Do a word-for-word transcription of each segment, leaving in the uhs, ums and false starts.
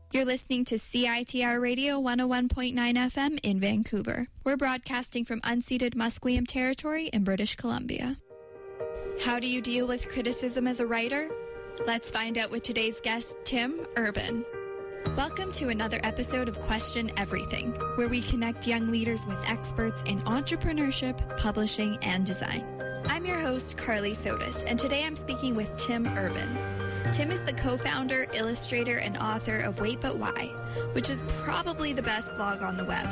You're listening to C I T R Radio one oh one point nine F M in Vancouver. We're broadcasting from unceded Musqueam territory in British Columbia. How do you deal with criticism as a writer? Let's find out with today's guest, Tim Urban. Welcome to another episode of Question Everything, where we connect young leaders with experts in entrepreneurship, publishing, and design. I'm your host, Carly Sotis, and today I'm speaking with Tim Urban. Tim is the co-founder, illustrator, and author of Wait But Why, which is probably the best blog on the web.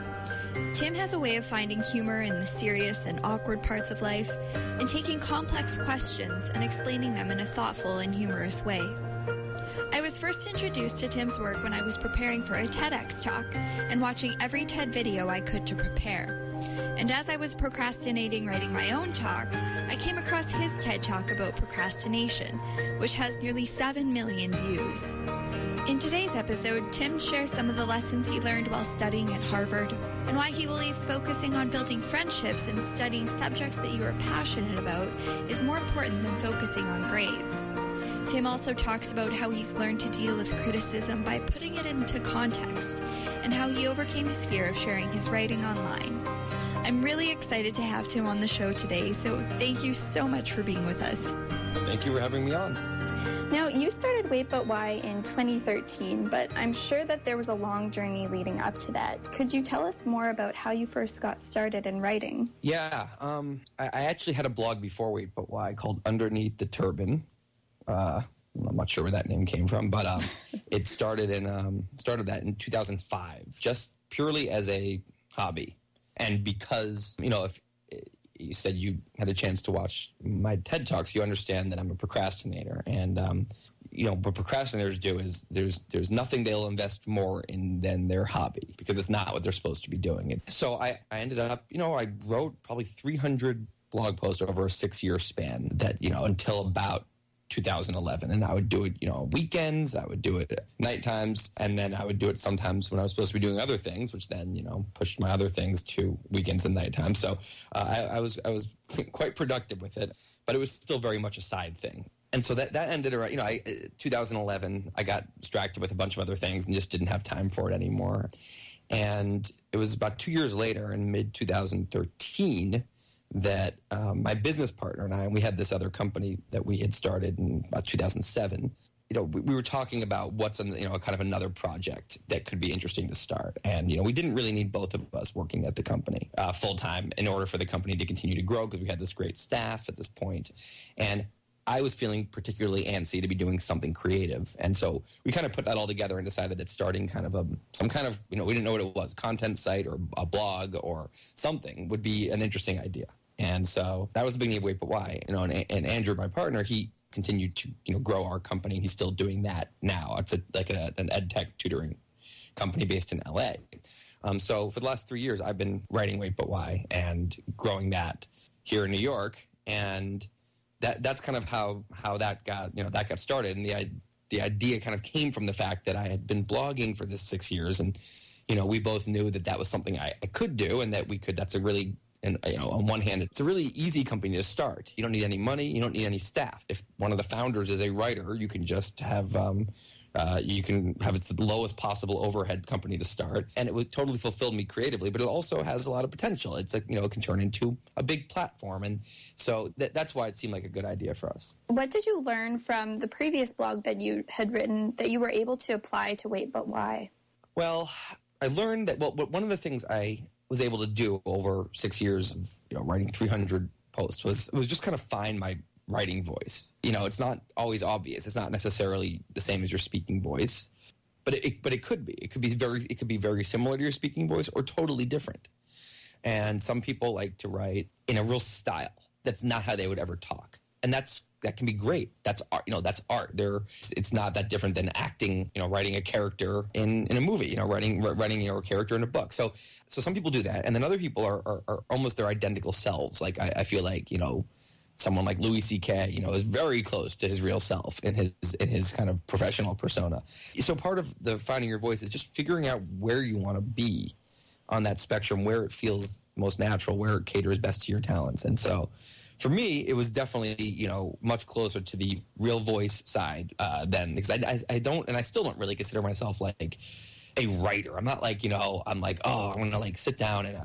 Tim has a way of finding humor in the serious and awkward parts of life and taking complex questions and explaining them in a thoughtful and humorous way. I was first introduced to Tim's work when I was preparing for a TEDx talk and watching every TED video I could to prepare. And as I was procrastinating writing my own talk, I came across his TED Talk about procrastination, which has nearly seven million views. In today's episode, Tim shares some of the lessons he learned while studying at Harvard and why he believes focusing on building friendships and studying subjects that you are passionate about is more important than focusing on grades. Tim also talks about how he's learned to deal with criticism by putting it into context and how he overcame his fear of sharing his writing online. I'm really excited to have Tim on the show today, so thank you so much for being with us. Thank you for having me on. Now, you started Wait But Why in twenty thirteen, but I'm sure that there was a long journey leading up to that. Could you tell us more about how you first got started in writing? Yeah, um, I, I actually had a blog before Wait But Why called Underneath the Turban. Uh, I'm not sure where that name came from, but um, it started in um, started that in two thousand five, just purely as a hobby. And because, you know, if you said you had a chance to watch my TED Talks, you understand that I'm a procrastinator. And, um, you know, what procrastinators do is there's there's nothing they'll invest more in than their hobby because it's not what they're supposed to be doing. So I, I ended up, you know, I wrote probably three hundred blog posts over a six-year span that, you know, until about two thousand eleven, and I would do it, you know, weekends, I would do it at night times, and then I would do it sometimes when I was supposed to be doing other things, which then, you know, pushed my other things to weekends and nighttime. So uh, I, I was I was quite productive with it, but it was still very much a side thing. And so that, that ended around, you know, I, two thousand eleven, I got distracted with a bunch of other things and just didn't have time for it anymore. And it was about two years later, in mid twenty thirteen, that um, my business partner and I, and we had this other company that we had started in about two thousand seven. You know, we, we were talking about what's, an, you know, kind of another project that could be interesting to start. And, you know, we didn't really need both of us working at the company uh, full time in order for the company to continue to grow because we had this great staff at this point. And I was feeling particularly antsy to be doing something creative. And so we kind of put that all together and decided that starting kind of a, some kind of, you know, we didn't know what it was, content site or a blog or something would be an interesting idea. And so that was the beginning of Wait But Why. You know, and, and Andrew, my partner, he continued to, you know, grow our company. He's still doing that now. It's a, like a, an ed tech tutoring company based in L A. Um, so for the last three years, I've been writing Wait But Why and growing that here in New York. And that that's kind of how how that got, you know, that got started. And the the idea kind of came from the fact that I had been blogging for this six years, and you know, we both knew that that was something I, I could do, and that we could. That's a really And, you know, on one hand, it's a really easy company to start. You don't need any money. You don't need any staff. If one of the founders is a writer, you can just have, um, uh, you can have it's the lowest possible overhead company to start. And it would totally fulfill me creatively, but it also has a lot of potential. It's like, you know, it can turn into a big platform. And so th- that's why it seemed like a good idea for us. What did you learn from the previous blog that you had written that you were able to apply to Wait But Why? Well, I learned that, well, one of the things I was able to do over six years of, you know, writing three hundred posts was was just kind of find my writing voice. You know, it's not always obvious. It's not necessarily the same as your speaking voice, but it, it but it could be. It could be very it could be very similar to your speaking voice or totally different. And some people like to write in a real style that's not how they would ever talk, and that's that can be great. That's art. You know, that's art. There, it's not that different than acting. You know, writing a character in, in a movie. You know, writing writing your character in a book. So, so some people do that, and then other people are are, are almost their identical selves. Like I, I feel like, you know, someone like Louis C K, you know, is very close to his real self in his in his kind of professional persona. So part of the finding your voice is just figuring out where you want to be on that spectrum, where it feels most natural, where it caters best to your talents. And so for me, it was definitely, you know, much closer to the real voice side uh, than, because I, I, I don't, and I still don't really consider myself like a writer. I'm not like, you know, I'm like, oh, I'm going to like sit down in a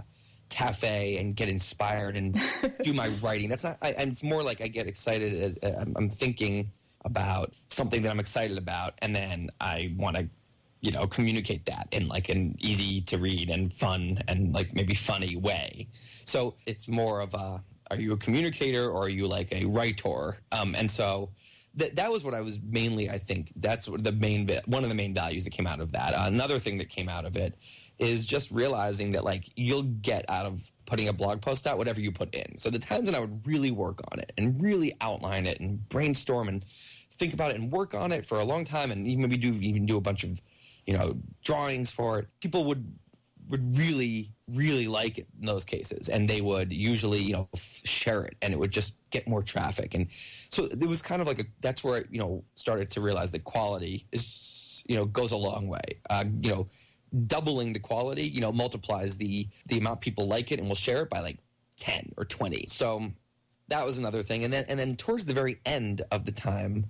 cafe and get inspired and do my writing. That's not, I, and it's more like I get excited as uh, I'm, I'm thinking about something that I'm excited about, and then I want to, you know, communicate that in like an easy to read and fun and like maybe funny way. So it's more of a, are you a communicator or are you like a writer? Um, and so th- that was what I was mainly, I think that's what the main bit, one of the main values that came out of that. Uh, another thing that came out of it is just realizing that like you'll get out of putting a blog post out whatever you put in. So the times when I would really work on it and really outline it and brainstorm and think about it and work on it for a long time and even maybe do even do a bunch of, you know, drawings for it, people would would really, really like it in those cases. And they would usually, you know, f- share it, and it would just get more traffic. And so it was kind of like a, that's where I, you know, started to realize that quality is, you know, goes a long way. Uh, you know, doubling the quality, you know, multiplies the, the amount people like it and will share it by like ten or twenty. So that was another thing. And then, and then towards the very end of the time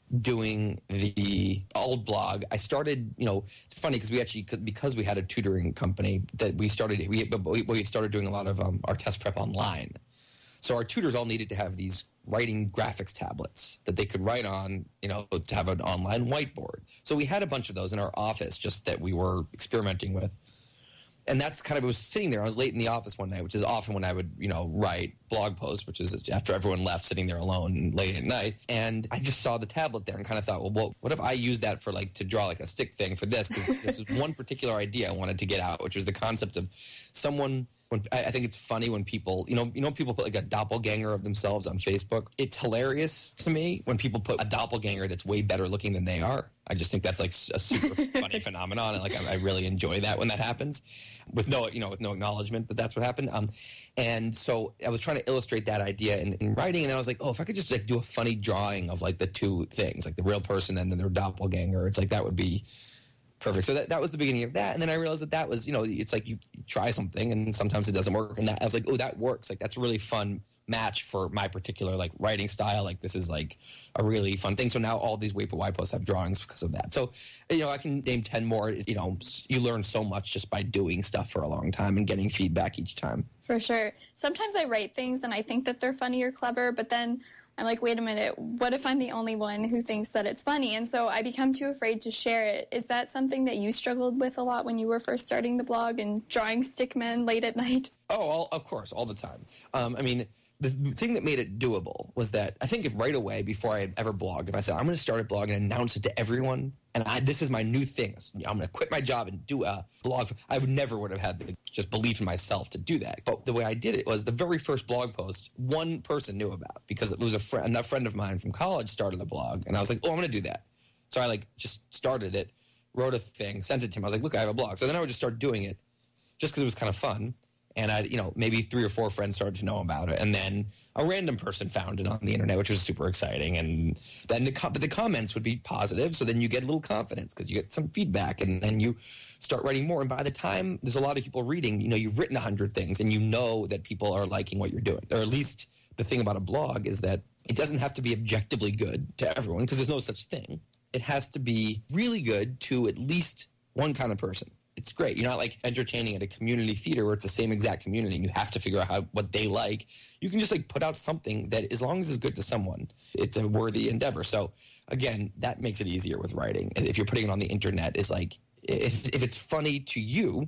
doing the old blog, I started, you know, it's funny because we actually, because we had a tutoring company that we started, we, we had started doing a lot of um, our test prep online. So our tutors all needed to have these writing graphics tablets that they could write on, you know, to have an online whiteboard. So we had a bunch of those in our office just that we were experimenting with. And that's kind of, it was sitting there. I was late in the office one night, which is often when I would, you know, write blog posts, which is after everyone left, sitting there alone late at night. And I just saw the tablet there and kind of thought, well, well what if I use that for like to draw like a stick thing for this? Because this is one particular idea I wanted to get out, which was the concept of someone. When, I think it's funny when people, you know, you know, people put like a doppelganger of themselves on Facebook. It's hilarious to me when people put a doppelganger that's way better looking than they are. I just think that's like a super funny phenomenon, and like I, I really enjoy that when that happens, with no, you know, with no acknowledgement that that's what happened. Um, and so I was trying to illustrate that idea in, in writing, and then I was like, oh, if I could just like do a funny drawing of like the two things, like the real person and then their doppelganger, it's like that would be perfect. So that, that was the beginning of that. And then I realized that that was, you know, it's like you, you try something and sometimes it doesn't work. And that I was like, oh, that works. Like that's a really fun match for my particular like writing style. Like this is like a really fun thing. So now all these Wait But Why posts have drawings because of that. So, you know, I can name ten more. You know, you learn so much just by doing stuff for a long time and getting feedback each time. For sure. Sometimes I write things and I think that they're funny or clever, but then I'm like, wait a minute, what if I'm the only one who thinks that it's funny? And so I become too afraid to share it. Is that something that you struggled with a lot when you were first starting the blog and drawing stick men late at night? Oh, all, of course, all the time. Um, I mean, the thing that made it doable was that I think if right away, before I had ever blogged, if I said, I'm going to start a blog and announce it to everyone, and I, this is my new thing, I'm going to quit my job and do a blog, I would never would have had the just belief in myself to do that. But the way I did it was the very first blog post, one person knew about, because it was a friend, a friend of mine from college started a blog, and I was like, oh, I'm going to do that. So I like just started it, wrote a thing, sent it to him. I was like, look, I have a blog. So then I would just start doing it just because it was kind of fun. And I, you know, maybe three or four friends started to know about it, and then a random person found it on the internet, which was super exciting. And then the but the comments would be positive, so then you get a little confidence because you get some feedback, and then you start writing more. And by the time there's a lot of people reading, you know, you've written a hundred things, and you know that people are liking what you're doing. Or at least the thing about a blog is that it doesn't have to be objectively good to everyone, because there's no such thing. It has to be really good to at least one kind of person. It's great. You're not like entertaining at a community theater where it's the same exact community and you have to figure out how what they like. You can just like put out something that, as long as it's good to someone, it's a worthy endeavor. So again, that makes it easier with writing. If you're putting it on the internet, it's like if if it's funny to you,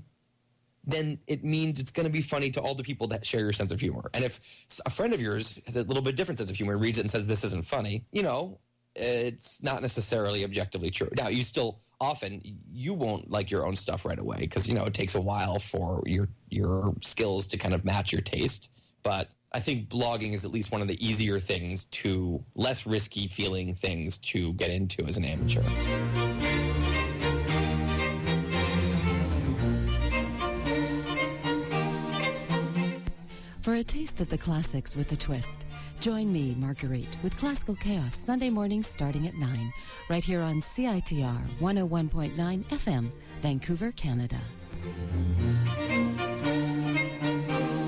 then it means it's going to be funny to all the people that share your sense of humor. And if a friend of yours has a little bit different sense of humor, reads it and says this isn't funny, you know, it's not necessarily objectively true. Now, you still often you won't like your own stuff right away because, you know, it takes a while for your your skills to kind of match your taste. But I think blogging is at least one of the easier things to, less risky feeling things to get into as an amateur. For a taste of the classics with a twist, join me, Marguerite, with Classical Chaos Sunday mornings starting at nine, right here on C I T R one oh one point nine F M, Vancouver, Canada.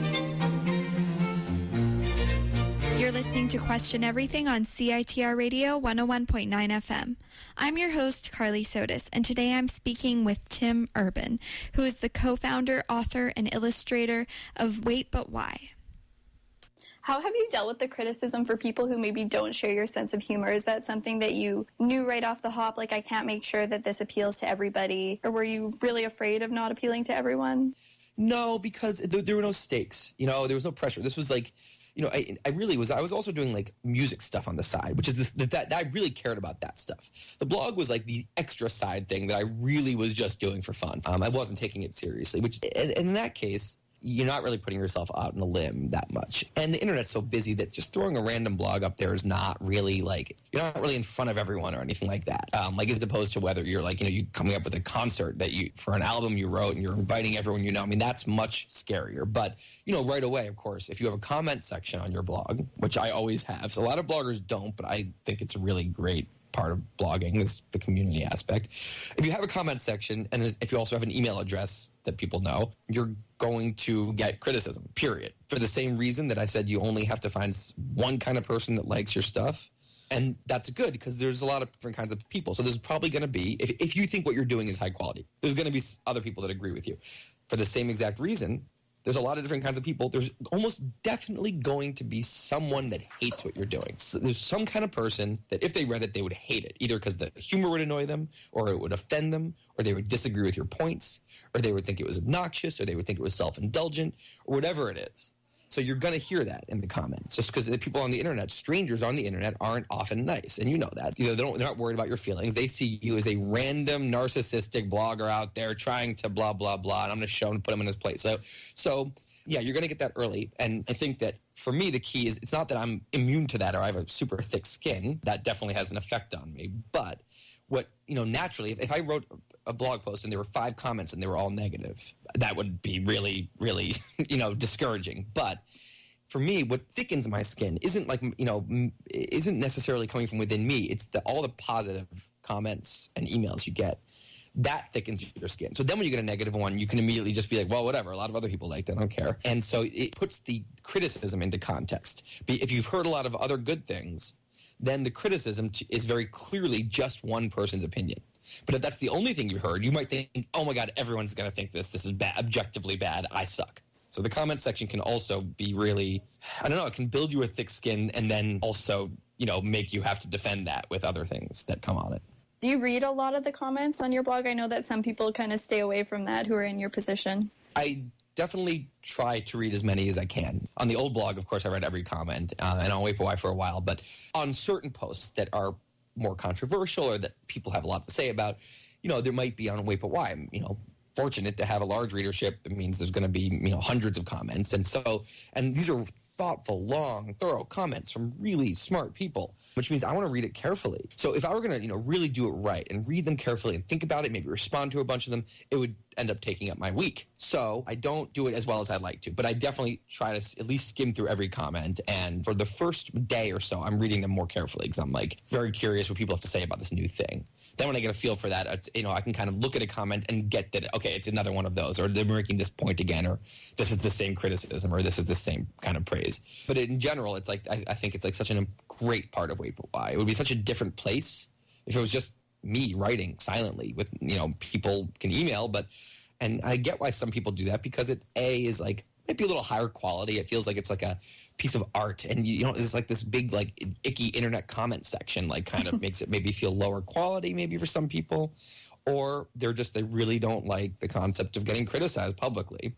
You're listening to Question Everything on C I T R Radio one oh one point nine F M. I'm your host, Carly Sotis, and today I'm speaking with Tim Urban, who is the co-founder, author, and illustrator of Wait But Why. How have you dealt with the criticism for people who maybe don't share your sense of humor? Is that something that you knew right off the hop, like I can't make sure that this appeals to everybody? Or were you really afraid of not appealing to everyone? No, because there, there were no stakes. You know, there was no pressure. This was like, you know, I, I really was, I was also doing like music stuff on the side, which is the, the, that, that I really cared about that stuff. The blog was like the extra side thing that I really was just doing for fun. Um, I wasn't taking it seriously, which and, and in that case, you're not really putting yourself out on a limb that much. And the internet's so busy that just throwing a random blog up there is not really like, you're not really in front of everyone or anything like that. Um, like as opposed to whether you're like, you know, you coming up with a concert that you, for an album you wrote and you're inviting everyone you know. I mean, that's much scarier. But, you know, right away, of course, if you have a comment section on your blog, which I always have. So a lot of bloggers don't, but I think it's a really great part of blogging is the community aspect. If you have a comment section and if you also have an email address that people know, you're going to get criticism, period. For the same reason that I said you only have to find one kind of person that likes your stuff. And that's good because there's a lot of different kinds of people. So there's probably going to be, if, if you think what you're doing is high quality, there's going to be other people that agree with you. For the same exact reason, there's a lot of different kinds of people. There's almost definitely going to be someone that hates what you're doing. So there's some kind of person that if they read it, they would hate it, either because the humor would annoy them or it would offend them or they would disagree with your points or they would think it was obnoxious or they would think it was self-indulgent or whatever it is. So you're going to hear that in the comments just because the people on the internet, strangers on the internet, aren't often nice. And you know that. You know, they don't, they're not worried about your feelings. They see you as a random narcissistic blogger out there trying to blah, blah, blah. And I'm going to show him and put him in his place. So, so yeah, you're going to get that early. And I think that for me, the key is it's not that I'm immune to that or I have a super thick skin. That definitely has an effect on me. But what, you know, naturally, if, if I wrote a blog post and there were five comments and they were all negative, that would be really, really, you know, discouraging. But for me, what thickens my skin isn't like, you know, isn't necessarily coming from within me. It's the, all the positive comments and emails you get. That thickens your skin. So then when you get a negative one, you can immediately just be like, well, whatever. A lot of other people liked it. I don't care. And so it puts the criticism into context. If you've heard a lot of other good things, then the criticism is very clearly just one person's opinion. But if that's the only thing you heard, you might think, oh my God, everyone's going to think this. This is bad, objectively bad. I suck. So the comment section can also be really, I don't know, it can build you a thick skin and then also, you know, make you have to defend that with other things that come on it. Do you read a lot of the comments on your blog? I know that some people kind of stay away from that who are in your position. I definitely try to read as many as I can. On the old blog, of course, I read every comment, uh, and on Wait But Why for a while. But on certain posts that are more controversial or that people have a lot to say about, you know, there might be on Wait But Why, I'm, you know, fortunate to have a large readership. It means there's going to be, you know, hundreds of comments. And so, and these are thoughtful, long, thorough comments from really smart people, which means I want to read it carefully. So if I were going to, you know, really do it right and read them carefully and think about it, maybe respond to a bunch of them, it would end up taking up my week. So I don't do it as well as I'd like to, but I definitely try to at least skim through every comment. And for the first day or so, I'm reading them more carefully because I'm like very curious what people have to say about this new thing. Then when I get a feel for that, it's, you know, I can kind of look at a comment and get that, okay, it's another one of those, or they're making this point again, or this is the same criticism, or this is the same kind of praise. But in general, it's like, I, I think it's like such a great part of Wait But Why. It would be such a different place if it was just me writing silently with, you know, people can email, but, and I get why some people do that because it, A, is like, maybe a little higher quality. It feels like it's like a piece of art. And, you know, it's like this big, like, icky internet comment section, like, kind of makes it maybe feel lower quality maybe for some people. Or they're just, they really don't like the concept of getting criticized publicly.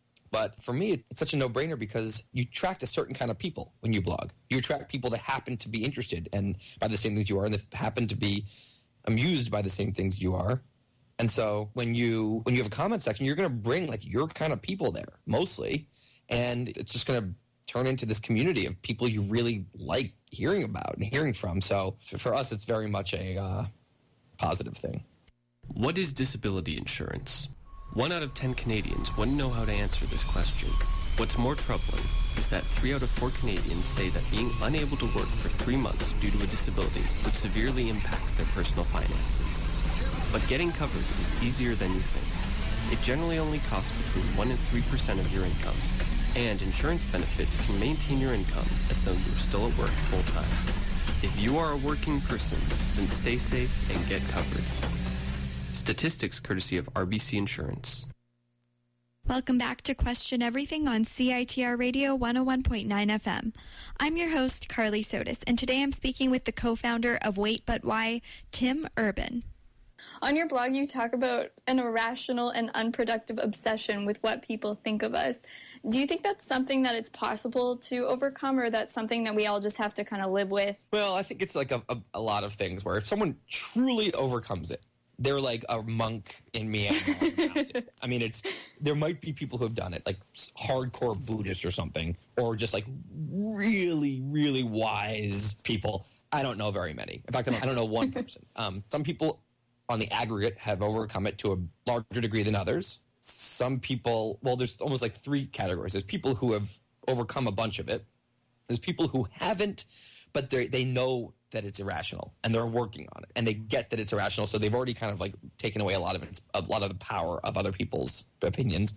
But for me, it's such a no-brainer because you attract a certain kind of people when you blog. You attract people that happen to be interested and by the same things you are and that happen to be amused by the same things you are. And so when you when you have a comment section, you're going to bring like your kind of people there mostly, and it's just going to turn into this community of people you really like hearing about and hearing from. So for us, it's very much a uh, positive thing. What is disability insurance? One out of ten Canadians wouldn't know how to answer this question. What's more troubling is that three out of four Canadians say that being unable to work for three months due to a disability would severely impact their personal finances. But getting covered is easier than you think. It generally only costs between one and three percent of your income. And insurance benefits can maintain your income as though you're still at work full-time. If you are a working person, then stay safe and get covered. Statistics courtesy of R B C Insurance. Welcome back to Question Everything on C I T R Radio one oh one point nine F M. I'm your host, Carly Sotis, and today I'm speaking with the co-founder of Wait But Why, Tim Urban. On your blog, you talk about an irrational and unproductive obsession with what people think of us. Do you think that's something that it's possible to overcome, or that's something that we all just have to kind of live with? Well, I think it's like a, a, a lot of things where if someone truly overcomes it, they're like a monk in Myanmar. I mean, it's there might be people who have done it, like hardcore Buddhists or something, or just like really, really wise people. I don't know very many. In fact, I don't, I don't know one person. Um, some people on the aggregate have overcome it to a larger degree than others. Some people, well, there's almost like three categories. There's people who have overcome a bunch of it. There's people who haven't, but they they know that it's irrational and they're working on it and they get that it's irrational. So they've already kind of like taken away a lot of it, a lot of the power of other people's opinions.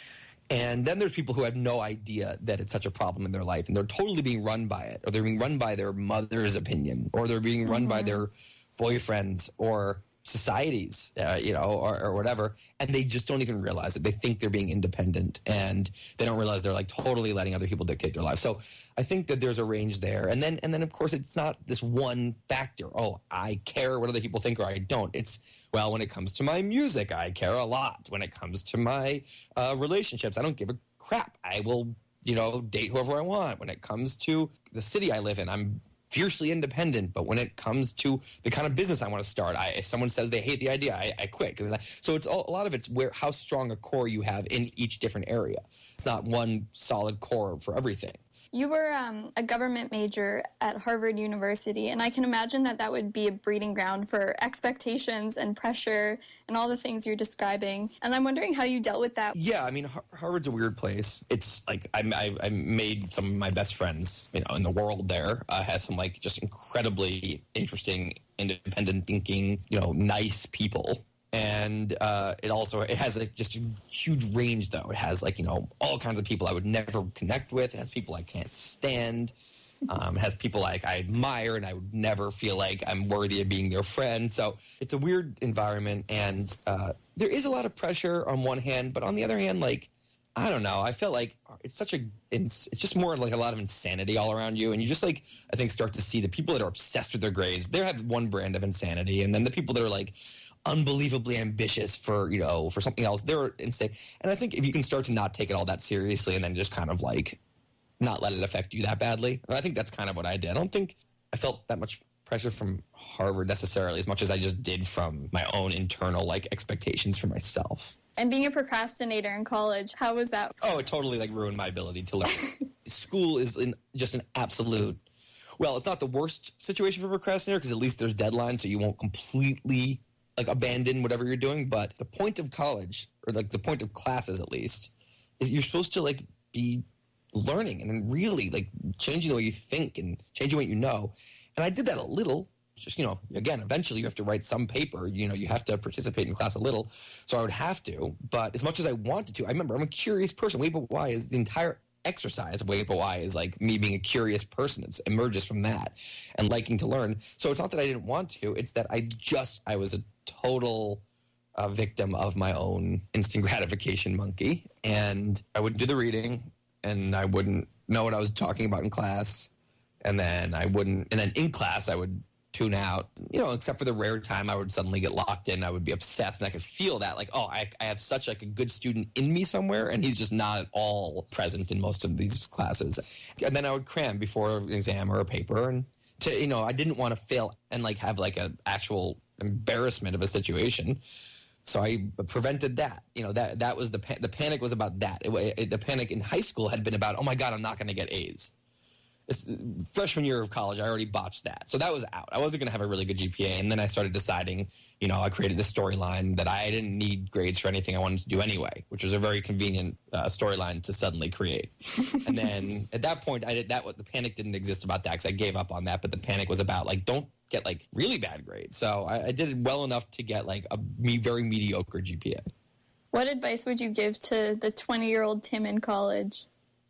And then there's people who have no idea that it's such a problem in their life and they're totally being run by it, or they're being run by their mother's opinion, or they're being run mm-hmm. by their boyfriends or societies, uh, you know, or, or whatever, and they just don't even realize it. They think they're being independent, and they don't realize they're like totally letting other people dictate their lives. So I think that there's a range there, and then and then of course it's not this one factor. Oh, I care what other people think, or I don't. It's well, when it comes to my music, I care a lot. When it comes to my uh, relationships, I don't give a crap. I will, you know, date whoever I want. When it comes to the city I live in, I'm fiercely independent, but when it comes to the kind of business I want to start, I, if someone says they hate the idea, I, I quit. I, so it's all, a lot of it's where how strong a core you have in each different area. It's not one solid core for everything. You were um, a government major at Harvard University, and I can imagine that that would be a breeding ground for expectations and pressure and all the things you're describing. And I'm wondering how you dealt with that. Yeah, I mean, Harvard's a weird place. It's like I, I, I made some of my best friends, you know, in the world there. I had some like just incredibly interesting, independent thinking, you know, nice people. And uh, it also it has like just a huge range, though. It has like, you know, all kinds of people I would never connect with. It has people I can't stand. Um, it has people like I admire, and I would never feel like I'm worthy of being their friend. So it's a weird environment, and uh, there is a lot of pressure on one hand, but on the other hand, like I don't know. I felt like it's such a it's, it's just more like a lot of insanity all around you, and you just like I think start to see the people that are obsessed with their grades. They have one brand of insanity, and then the people that are like unbelievably ambitious for, you know, for something else, they're insane. And I think if you can start to not take it all that seriously and then just kind of like not let it affect you that badly, I think that's kind of what I did. I don't think I felt that much pressure from Harvard necessarily as much as I just did from my own internal like expectations for myself. And being a procrastinator in college, how was that? Oh, it totally like ruined my ability to learn. School is in just an absolute, well, it's not the worst situation for a procrastinator because at least there's deadlines so you won't completely like abandon whatever you're doing. But the point of college, or like the point of classes at least, is you're supposed to like be learning and really like changing the way you think and changing what you know. And I did that a little. Just, you know, again, eventually you have to write some paper. You know, you have to participate in class a little. So I would have to. But as much as I wanted to, I remember I'm a curious person. Wait, but why is the entire exercise of Wait, but why is like me being a curious person. It emerges from that and liking to learn. So it's not that I didn't want to. It's that I just, I was a total uh, victim of my own instant gratification monkey. And I would do the reading and I wouldn't know what I was talking about in class. And then I wouldn't, and then in class I would tune out, you know, except for the rare time I would suddenly get locked in. I would be obsessed and I could feel that like, oh, I, I have such like a good student in me somewhere and he's just not at all present in most of these classes. And then I would cram before an exam or a paper and to, you know, I didn't want to fail and like have like an actual embarrassment of a situation. So I prevented that. You know, that that was the pa- the panic was about that. It, it, the panic in high school had been about, oh my God, I'm not going to get A's. It's, freshman year of college, I already botched that. So that was out. I wasn't going to have a really good G P A. And then I started deciding, you know, I created this storyline that I didn't need grades for anything I wanted to do anyway, which was a very convenient uh, storyline to suddenly create. And then at that point, I did that. The panic didn't exist about that because I gave up on that. But the panic was about like, don't get like really bad grades. So I, I did it well enough to get like a me very mediocre G P A. What advice would you give to the twenty-year-old Tim in college?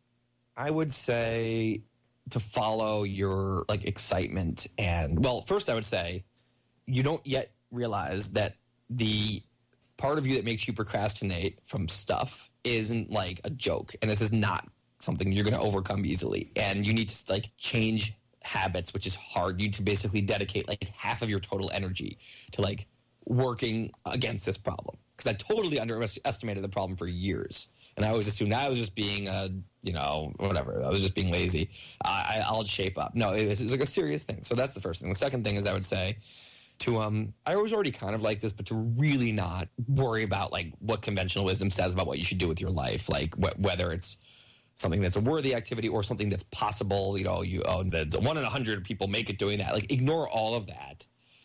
I would say to follow your like excitement. And well, first I would say you don't yet realize that the part of you that makes you procrastinate from stuff isn't like a joke. And this is not something you're going to overcome easily. And you need to like change habits, which is hard. You need to basically dedicate like half of your total energy to like working against this problem. Because I totally underestimated the problem for years. And I always assumed I was just being, a, you know, whatever. I was just being lazy. I, I'll shape up. No, it was, it was like a serious thing. So that's the first thing. The second thing is I would say to, um, I was already kind of like this, but to really not worry about like what conventional wisdom says about what you should do with your life. Like wh- whether it's something that's a worthy activity or something that's possible, you know, you oh, that's one in a hundred people make it doing that. Like ignore all of that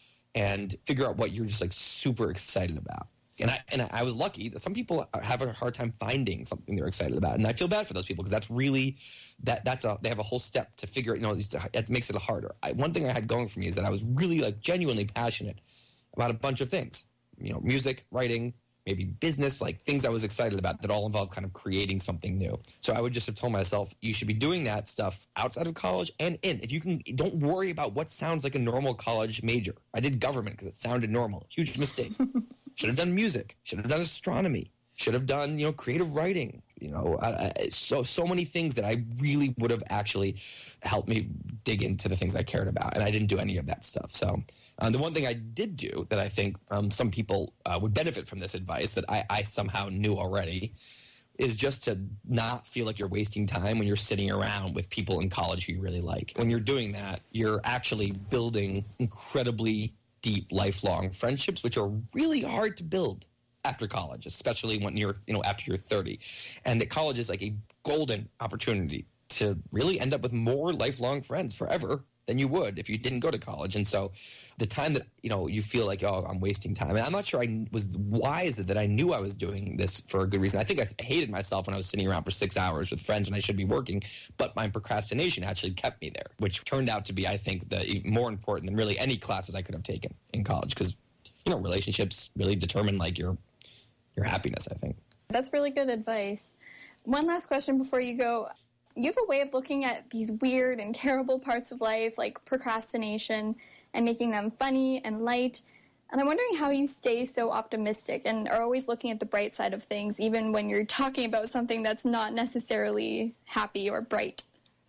and figure out what you're just like super excited about. And I and I was lucky that some people have a hard time finding something they're excited about, and I feel bad for those people because that's really that that's a they have a whole step to figure it. You know, it makes it harder. I, one thing I had going for me is that I was really like genuinely passionate about a bunch of things. You know, music, writing, maybe business, like things I was excited about that all involve kind of creating something new. So I would just have told myself, you should be doing that stuff outside of college and in. If you can, don't worry about what sounds like a normal college major. I did government because it sounded normal. Huge mistake. Should have done music. Should have done astronomy. Should have done, you know, creative writing. You know, I, I, so so many things that I really would have actually helped me dig into the things I cared about, and I didn't do any of that stuff. So uh, the one thing I did do that I think um, some people uh, would benefit from this advice that I, I somehow knew already is just to not feel like you're wasting time when you're sitting around with people in college who you really like. When you're doing that, you're actually building incredibly deep, lifelong friendships, which are really hard to build after college, especially when you're, you know, after you're thirty. And that college is like a golden opportunity to really end up with more lifelong friends forever than you would if you didn't go to college. And so the time that, you know, you feel like, oh, I'm wasting time. And I'm not sure I was wise that I knew I was doing this for a good reason. I think I hated myself when I was sitting around for six hours with friends when I should be working, but my procrastination actually kept me there, which turned out to be, I think, the more important than really any classes I could have taken in college. Because, you know, relationships really determine like your your happiness, I think. That's really good advice. One last question before you go. You have a way of looking at these weird and terrible parts of life, like procrastination, and making them funny and light. And I'm wondering how you stay so optimistic and are always looking at the bright side of things, even when you're talking about something that's not necessarily happy or bright.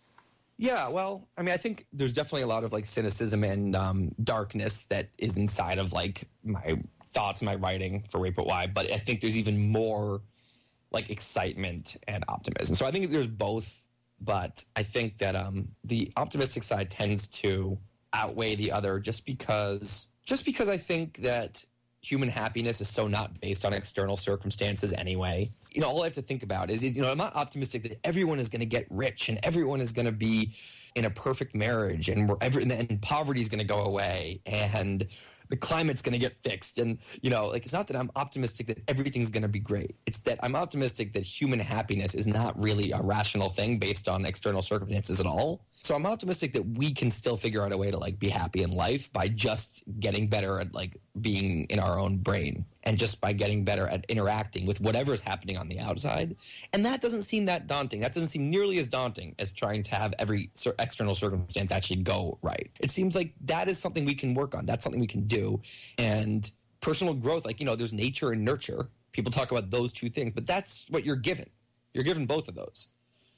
Yeah, well, I mean, I think there's definitely a lot of like cynicism and um, darkness that is inside of like my thoughts, my writing for Rape But Why. But I think there's even more like excitement and optimism. So I think there's both. But I think that um, the optimistic side tends to outweigh the other just because just because I think that human happiness is so not based on external circumstances anyway. You know, all I have to think about is, is you know, I'm not optimistic that everyone is going to get rich and everyone is going to be in a perfect marriage and, we're every, and poverty is going to go away and the climate's going to get fixed. And, you know, like, it's not that I'm optimistic that everything's going to be great. It's that I'm optimistic that human happiness is not really a rational thing based on external circumstances at all. So I'm optimistic that we can still figure out a way to, like, be happy in life by just getting better at, like, being in our own brain and just by getting better at interacting with whatever's happening on the outside. And that doesn't seem that daunting. That doesn't seem nearly as daunting as trying to have every external circumstance actually go right. It seems like that is something we can work on. That's something we can do. And personal growth, like, you know, there's nature and nurture. People talk about those two things, but that's what you're given. You're given both of those.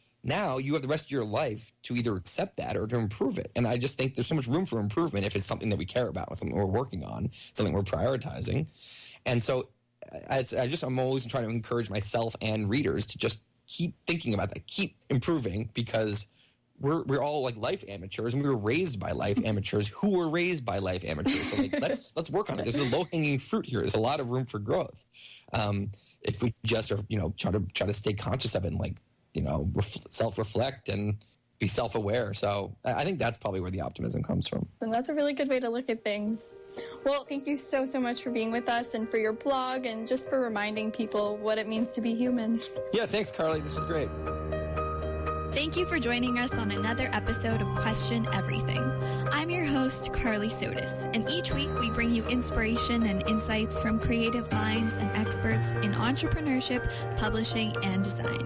Now you have the rest of your life to either accept that or to improve it. And I just think there's so much room for improvement if it's something that we care about, something we're working on, something we're prioritizing. And so I, I just, I'm always trying to encourage myself and readers to just keep thinking about that, keep improving, because we're we're all like life amateurs, and we were raised by life amateurs who were raised by life amateurs. So like, let's let's work on it. There's a low hanging fruit here. There's a lot of room for growth. Um, if we just are, you know, try to try to stay conscious of it and, like, you know, ref- self-reflect and be self-aware. So I think that's probably where the optimism comes from. And that's a really good way to look at things. Well, thank you so, so much for being with us and for your blog and just for reminding people what it means to be human. Yeah, thanks, Carly. This was great. Thank you for joining us on another episode of Question Everything. I'm your host, Carly Sotis, and each week we bring you inspiration and insights from creative minds and experts in entrepreneurship, publishing, and design.